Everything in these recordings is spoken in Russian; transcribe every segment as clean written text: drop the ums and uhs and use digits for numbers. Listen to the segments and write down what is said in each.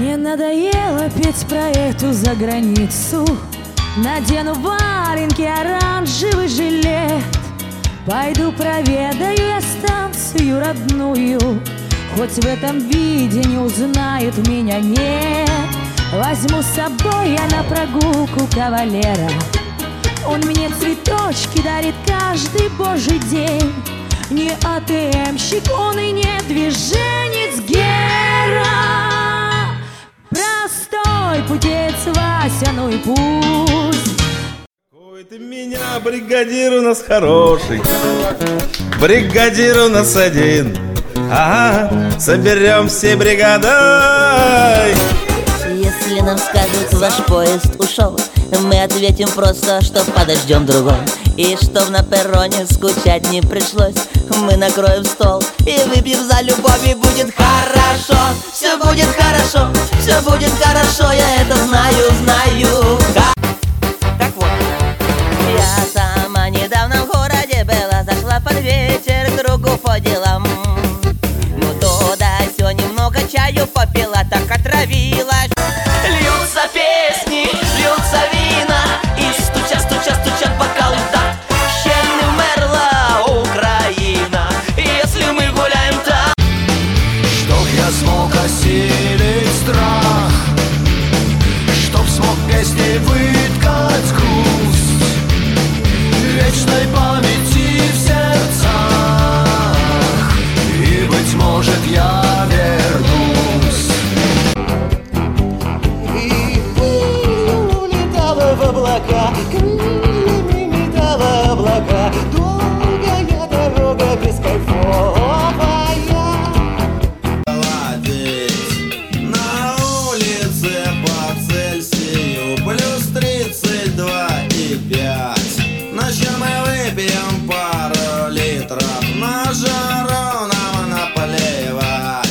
Мне надоело петь про эту заграницу. Надену валенки, оранжевый жилет. Пойду проведаю я станцию родную. Хоть в этом виде не узнают меня, нет. Возьму с собой я на прогулку кавалера. Он мне цветочки дарит каждый божий день. Не АТМщик, он и не движенец Гера. Простой путец Вася, ну и пусть. Ой, ты меня, бригадир у нас хороший. Бригадир у нас один. Ага, соберем все бригадой. Если нам скажут, ваш поезд ушел, мы ответим просто, что подождем другой. И чтоб на перроне скучать не пришлось, мы накроем стол и выпьем за любовь, и будет хорошо. Все будет хорошо, все будет хорошо, я это знаю, знаю. Так вот, я сама недавно в городе была, зашла под вечер к другу по делам. Ну туда все немного чаю попила, так отравилась. Льются песни, льются вина, и стучат бокалы так. Ще не вмерла Украина, если мы гуляем так. Чтоб я смог осилить страх, чтоб смог песней выткать грусть, вечной памяти в сердцах, и, быть может, я вернусь. И улетала в облака, крыльями метала облака, долгая дорога бескайфовая. На улице по Цельсию плюс 32,5. Ночью мы выпьем пару литров, на жару нам наплевать.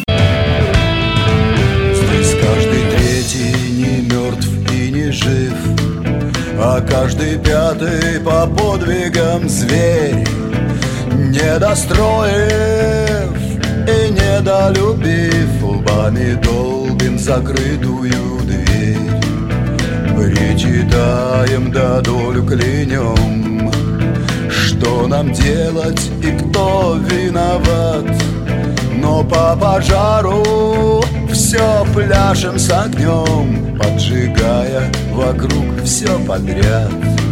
Здесь каждый третий не мертв и не жив, а каждый пятый по подвигам зверь. Недостроив и недолюбив, лбами долбим закрытую дверь. Причитаем да долю клянем, что нам делать и кто виноват. Но по пожару все пляшем с огнем, поджигая вокруг все подряд.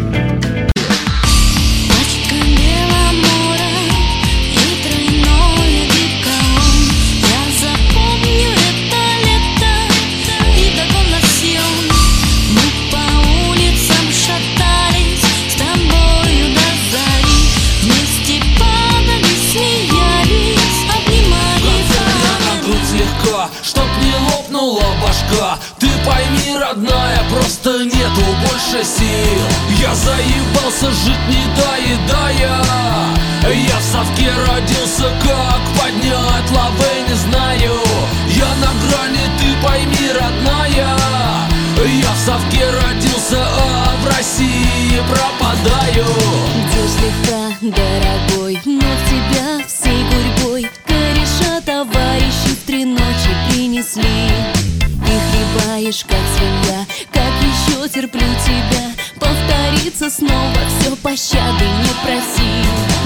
Чтоб не лопнула башка, ты пойми, родная, просто нету больше сил. Я заебался жить, не доедая. Я в совке родился, как поднять лавы, не знаю. Я на грани, ты пойми, родная. Я в совке родился, а в России пропадаю. Идешь слегка, дорогой, но в тебя всей гурьбой кореша товарищи в 3 ночи принесли. Ты хлебаешь, как свинья, как еще терплю тебя. Повторится снова, все пощады не проси.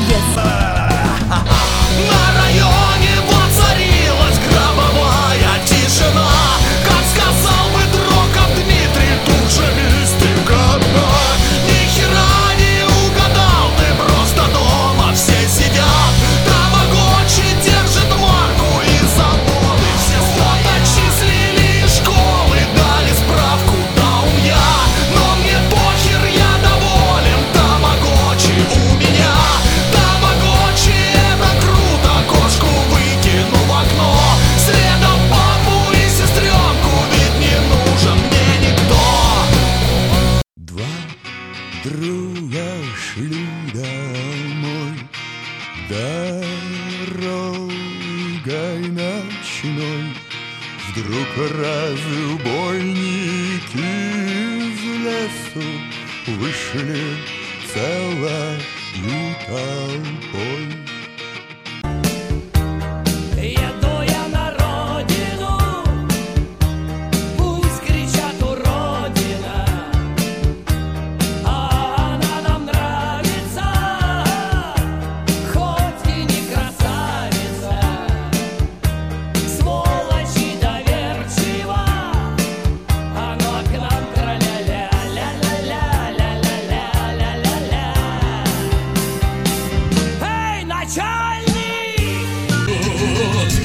На районе воцарилась гробовая тишина. Как сказал бы Дроков Дмитрий, тут же мистика одна. Ни хера не угадал, ты просто дома все сидят. Тамагочи держит марку и заводы. Все слова отчислили из школы, дали справку, даун я. Но мне похер, я доволен, тамагочи у меня. Тамагочи это круто, кошку выкину в окно. Следом папу и сестренку, ведь не нужен мне никто. Два друга шли домой дорогой ночной. Вдруг разбойники из лесу вышли целой толпой. Еду я на родину,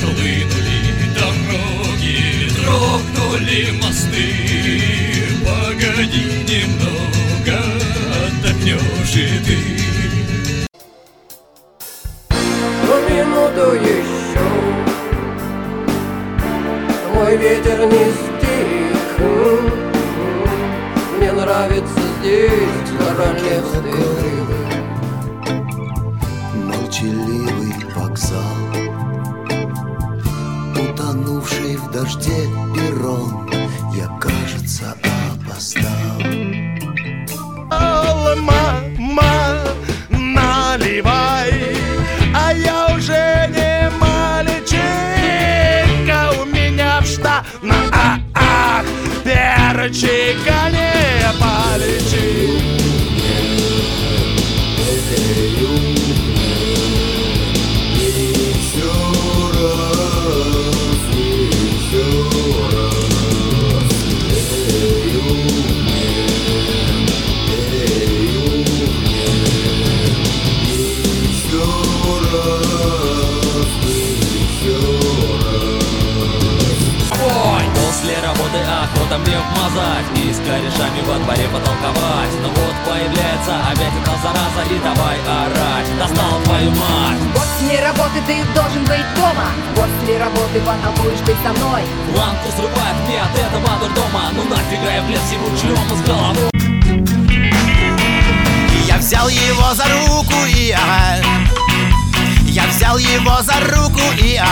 хлынули дороги, дрогнули мосты. Погоди немного, отдохнешь и ты. Минуту еще, мой ветер не стих. Мне нравится здесь королевский рыбы. Молчаливый вокзал, утонувший в дожде перрон, я, кажется, опоздал. Мама, наливай, а я уже не мальчик, у меня в штанах перчика не полечи. После работы охота мне вмазать и с корешами во дворе потолковать. Но вот появляется опять эта зараза и давай орать. Достал твою мать. После работы ты должен быть дома. После работы потолкуешь ты со мной. Планку срывает мне от этого дурдома. Ну нафига я влез ему члём с головой. Я взял его за руку и я взял его за руку и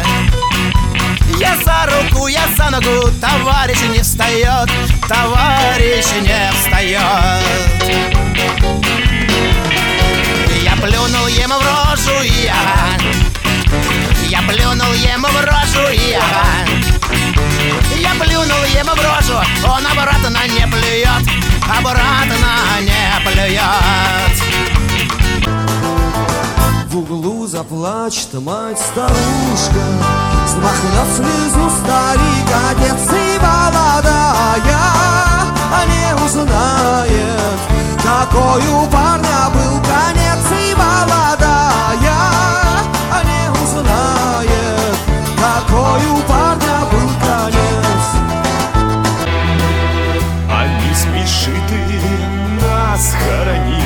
я за руку, я за ногу, товарищ не встает, товарищ не встает. Я плюнул ему в рожу и я плюнул ему в рожу и я плюнул ему в рожу, он обратно не плюет, обратно не плюет. В углу заплачет мать-старушка, смахнет слезу старик, отец и молодая, не узнает, какой у парня был конец, и молодая не узнает, какой у парня был конец. А не спешит нас хоронить,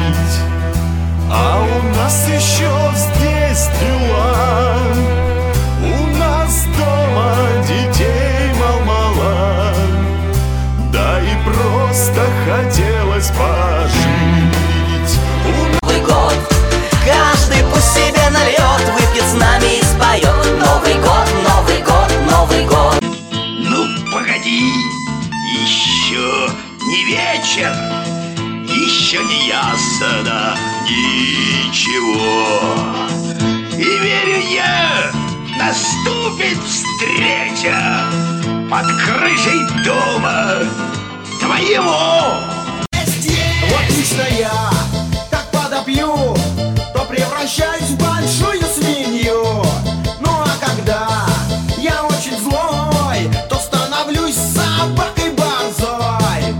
а у нас еще здесь дела. У нас дома детей мало-мало, да и просто хотелось пожить. Новый год, каждый пусть себе нальет, выпьет с нами и споет. Новый год, Новый год, Новый год. Ну, погоди, еще не вечер, еще не ясно ничего. И верю я, наступит встреча под крышей дома твоего. Вот лично я, как подопью, то превращаюсь в большую свинью. Ну а когда я очень злой, то становлюсь собакой борзой.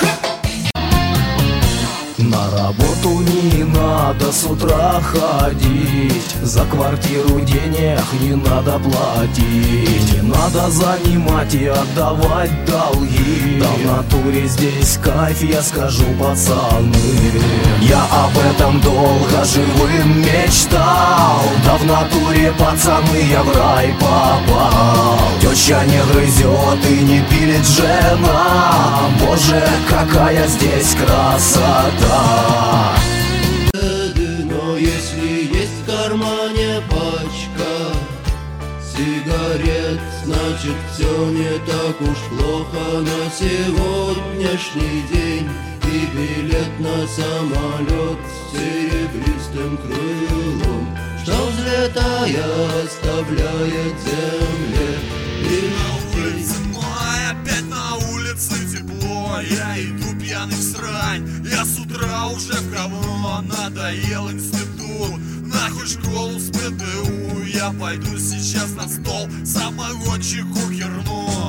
На работу не надо с утра ходить, за квартиру денег не надо платить, не надо занимать и отдавать долги. Да в натуре здесь кайф, я скажу, пацаны. Я об этом долго живым мечтал, да в натуре, пацаны, я в рай попал. Теща не грызет и не пилит жена, боже, какая здесь красота. Но если есть в кармане пачка сигарет, значит все не так уж плохо на сегодняшний день. И билет на самолет с серебристым крылом, что взлетая оставляет земле лишь тень. Опять на улице тепло, я иду пьяный в срань. Я с утра уже в говно, надоел институт. Нахуй школу с ПТУ, я пойду сейчас на стол самогонщику херну.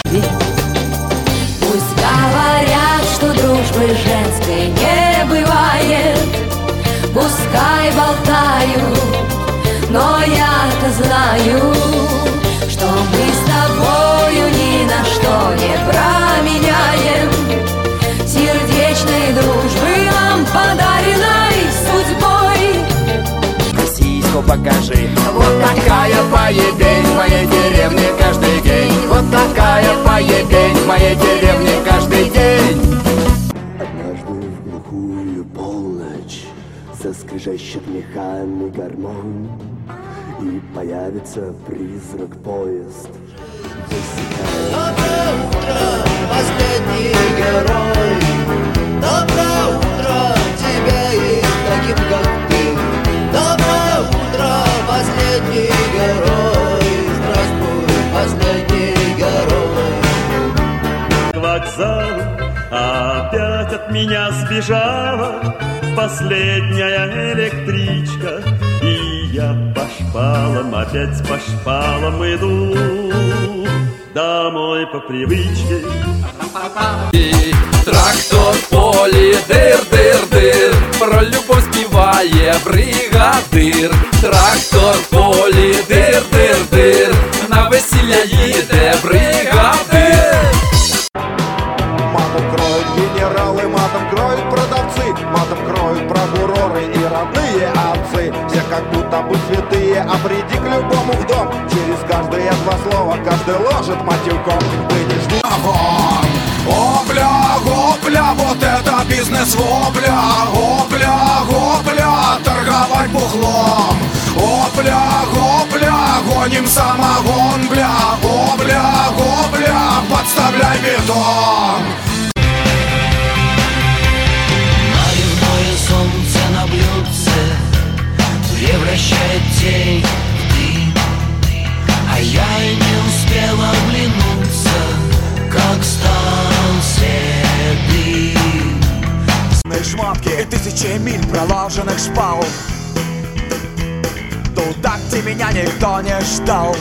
Пусть говорят, что дружбы женской не бывает, пускай болтают, но я-то знаю, променяем сердечной дружбы нам подаренной судьбой. Сиську покажи. Вот такая поебень в моей деревне каждый день. Вот такая поебень в моей деревне каждый день. Однажды в глухую полночь заскрежещет мехами гармонь, и появится призрак-поезд. Доброе утро, последний герой. Доброе утро тебе и таким, как ты. Доброе утро, последний герой. Здравствуй, последний герой. К вокзалу опять от меня сбежала последняя электричка, и я по шпалам, опять по шпалам иду домой по привычке. Трактор в поле, дыр-дыр-дыр, про любовь спевая бригадир. Трактор в поле, дыр-дыр-дыр, на весілля їде бригадир. Матом кроют генералы, матом кроют продавцы, матом кроют прокуроры и родные отцы. Все как будто бы святые, а приди к любому в дом. Через каждые два слова каждый ложит матюком. Вы не ждите. Опля, вот это бизнес, опля, торговать бухлом. Опля, гоним самогон, опля, подставляй бетон. Наливное солнце на блюдце превращает тень в дым, а я и не успела оглянуться, как стал седым. Шмотки и тысячи миль проложенных шпал туда, где меня никто не ждал.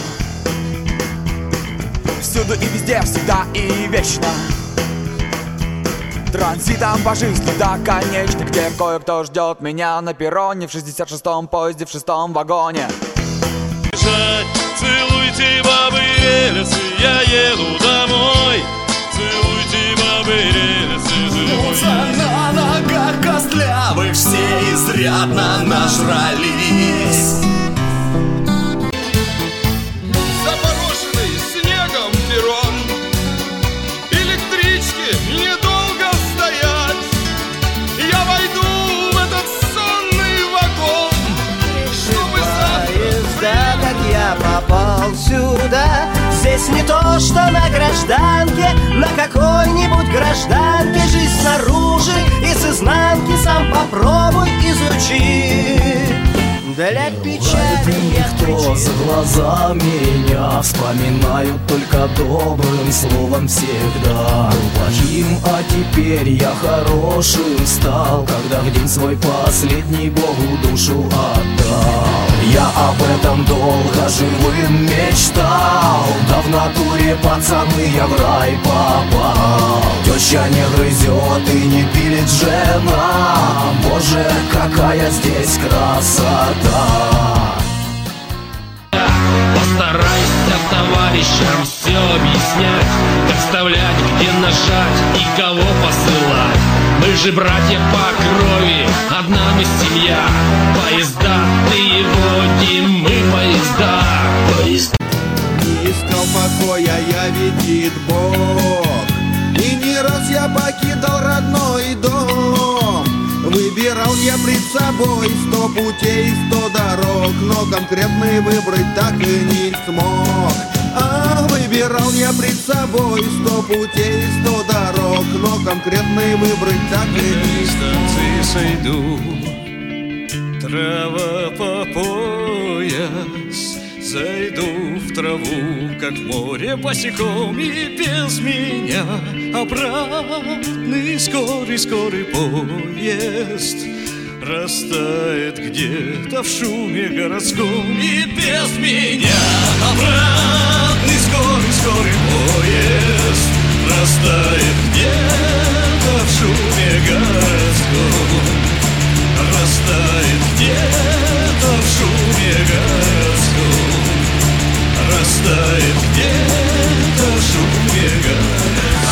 Всюду и везде, всегда и вечно, транзитом по жизни до конечной, где кое-кто ждет меня на перроне в 66-м поезде, в 6-м вагоне. Целуйте бабы рельсы, я еду домой. Целуйте бабы рельсы, живой. На ногах костлявых все изрядно нажрались. Запорошенный снегом перрон, электрички недолго стоять. Я войду в этот сонный вагон, чтобы завтра, как я попал сюда. Здесь не то, что на гражданке, на какой-нибудь гражданке. Жизнь снаружи и с изнанки сам попробуй изучи. Для печали никто за глаза меня вспоминают только добрым словом всегда. Плохим, а теперь я хорошим стал, когда в день свой последний Богу душу отдал. Я об этом долго живым мечтал, да в натуре, пацаны, я в рай попал. Теща не грызет и не пилит жена, боже, какая здесь красота. Постарайся товарищам все объяснять, как вставлять, где нажать и кого посылать. Мы же братья по крови, одна мы семья. Поезда, ты его, не мы поезда. Не искал покоя, я видит Бог, и не раз я покидал родной дом. Выбирал я пред собой 100 путей, 100 дорог, но конкретный выбрать так и не смог. Выбирал я пред собой 100 путей, 100 дорог, но конкретный выбрать так и не смог. Сойду, трава по пояс, зайду в траву, как в море босиком, и без меня обратный скорый поезд растает где-то в шуме городском, и без меня обратный скорый поезд растает где-то в шуме городском, растает где-то в шуме городском, растает где-то в шуме городском.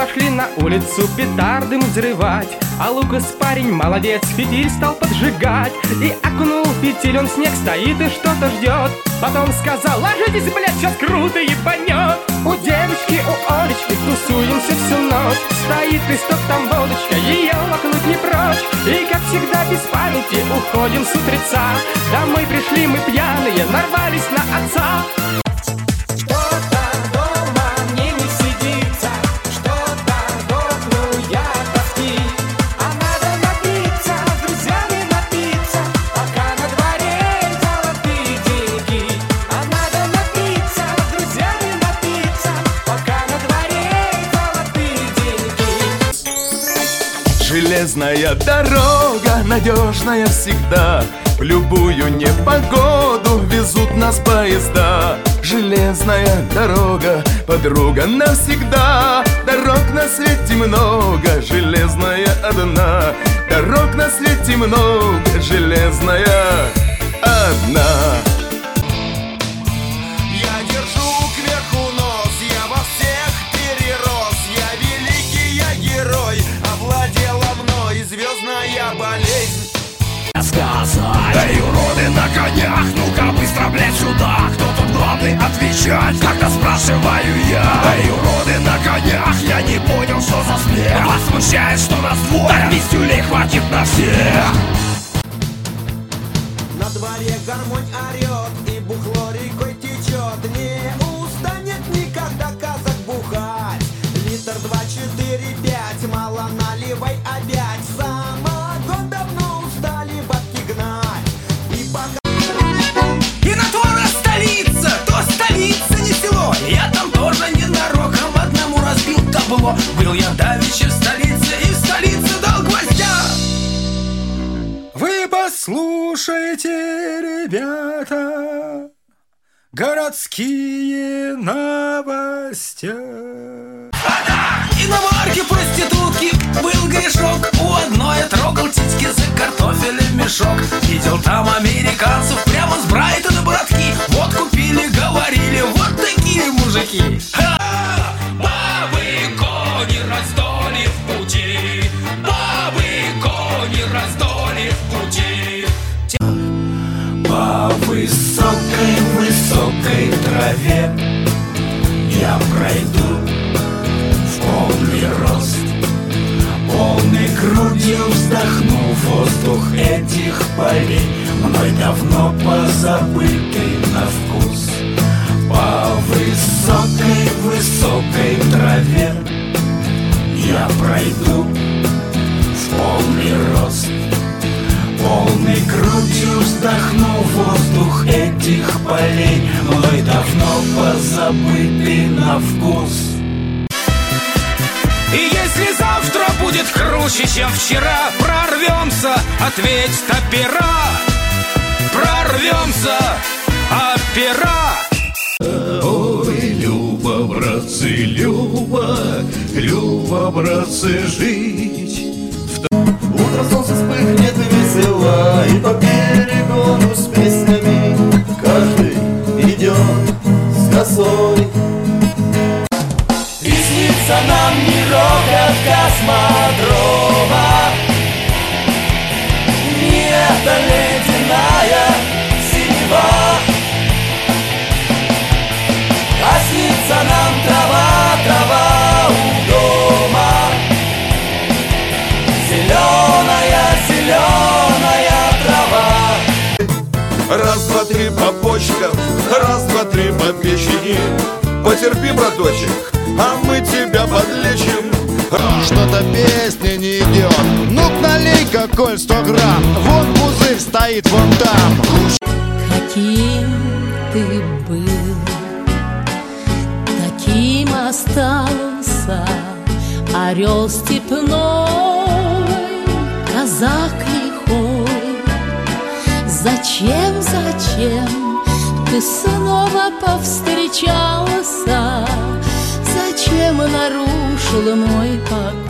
пошли на улицу петарды взрывать, а Лукас парень молодец, фитиль стал поджигать. И окунул в фитиль он снег, стоит и что-то ждет. Потом сказал: ложитесь, блядь, сейчас круто ебанет. У девочки, у Олечки тусуемся всю ночь. Стоит листок, там водочка, ее лакнуть не прочь. И как всегда без памяти уходим с утреца. Домой пришли мы пьяные, нарвались на отца. Железная дорога, надежная всегда. В любую непогоду везут нас поезда. Железная дорога, подруга навсегда. Дорог на свете много, железная одна. Дорог на свете много, железная одна. Я держу кверху нос, я во всех перерос. Я великий, я герой, овладела мной звездная болезнь. Сказать: эй, уроды на конях, ну-ка быстро, блядь, сюда. Кто тут главный отвечать, когда спрашиваю я? Эй, уроды на конях, я не понял, что за смех. Вас смущает, что нас двое? Так веселей хватит на всех. На дворе гармонь орет и бухло рекой течет. Не устанет никогда казак бухать. Литр 2, 4, 5, мало наливай опять. Самогон давно устали бабки гнать. И пока... И на то раз столица, то столица не село. Я там тоже ненароком одному разбил табло. Был я давеча в столице и в столице дал гвоздя. Вы послушайте, ребята, городские новости. Иномарки проститутки был грешок. У одной я трогал титьки за картофелем мешок. Видел там американцев прямо с Брайтона, братки. Вот купили, говорили, вот такие мужики. Бабы кони раздоли в пути, бабы кони раздоли в пути. По высокой траве я пройду в полный рост, полной грудью вздохну воздух этих полей, мной давно позабытый на вкус. По высокой траве я пройду в полный рост, полной грудью вздохну воздух этих полей, мной давно позабытый на вкус. И если завтра будет круче, чем вчера, прорвемся, ответь опера. Прорвемся, опера. Ой, Люба, братцы, Люба, Люба, братцы, жить. Утром солнце вспыхнет весело, и по берегу с песнями каждый идет с косой. И снится нам мирок от космодрома. Не эта ледяная синева, а снится нам трава, трава у дома. Зеленая, зеленая трава. Раз, два, три по почкам, раз, два, три по печени. Потерпи, браточек, а мы тебя подлечим. Что-то песня не идет. Ну-ка налей-ка, Коль, 100 грамм. Вон пузырь стоит вон там. Каким ты был, таким остался орел степной, казак лихой. Зачем, зачем ты снова повстречался? Зачем нарушила мой покой?